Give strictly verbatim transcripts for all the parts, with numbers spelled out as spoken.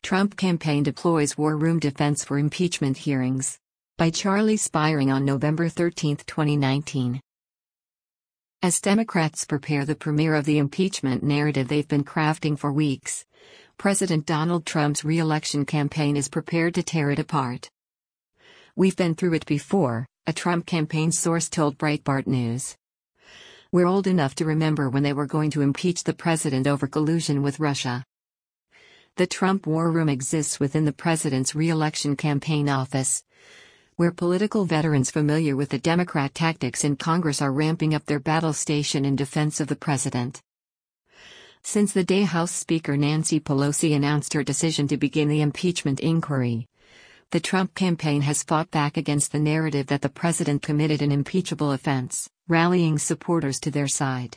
Trump campaign deploys war room defense for impeachment hearings. By Charlie Spiring on November thirteenth, twenty nineteen. As Democrats prepare the premiere of the impeachment narrative they've been crafting for weeks, President Donald Trump's re-election campaign is prepared to tear it apart. "We've been through it before," a Trump campaign source told Breitbart News. "We're old enough to remember when they were going to impeach the president over collusion with Russia." The Trump War Room exists within the president's re-election campaign office, where political veterans familiar with the Democrat tactics in Congress are ramping up their battle station in defense of the president. Since the day House Speaker Nancy Pelosi announced her decision to begin the impeachment inquiry, the Trump campaign has fought back against the narrative that the president committed an impeachable offense, rallying supporters to their side.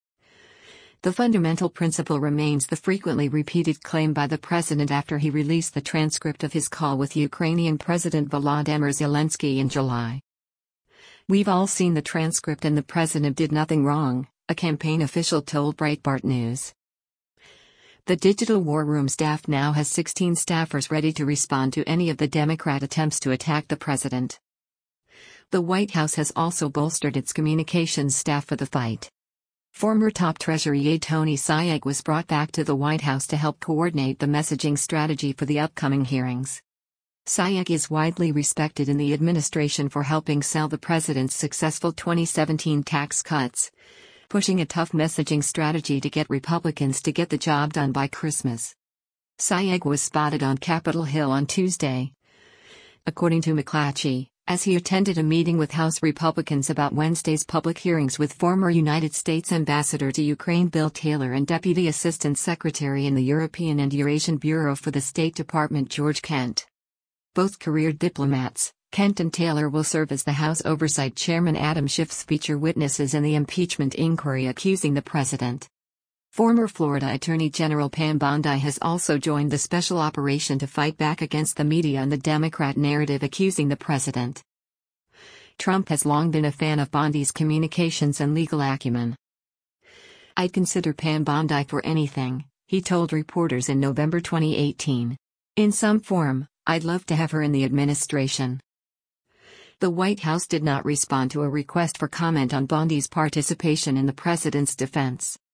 The fundamental principle remains the frequently repeated claim by the president after he released the transcript of his call with Ukrainian President Volodymyr Zelensky in July. "We've all seen the transcript and the president did nothing wrong," a campaign official told Breitbart News. The Digital War Room staff now has sixteen staffers ready to respond to any of the Democrat attempts to attack the president. The White House has also bolstered its communications staff for the fight. Former top Treasury aide Tony Sayegh was brought back to the White House to help coordinate the messaging strategy for the upcoming hearings. Sayegh is widely respected in the administration for helping sell the president's successful twenty seventeen tax cuts, pushing a tough messaging strategy to get Republicans to get the job done by Christmas. Sayegh was spotted on Capitol Hill on Tuesday, according to McClatchy, as he attended a meeting with House Republicans about Wednesday's public hearings with former United States Ambassador to Ukraine Bill Taylor and Deputy Assistant Secretary in the European and Eurasian Bureau for the State Department George Kent. Both career diplomats, Kent and Taylor will serve as the House Oversight Chairman Adam Schiff's feature witnesses in the impeachment inquiry accusing the president. Former Florida Attorney General Pam Bondi has also joined the special operation to fight back against the media and the Democrat narrative accusing the president. Trump has long been a fan of Bondi's communications and legal acumen. "I'd consider Pam Bondi for anything," he told reporters in November twenty eighteen. "In some form, I'd love to have her in the administration." The White House did not respond to a request for comment on Bondi's participation in the president's defense.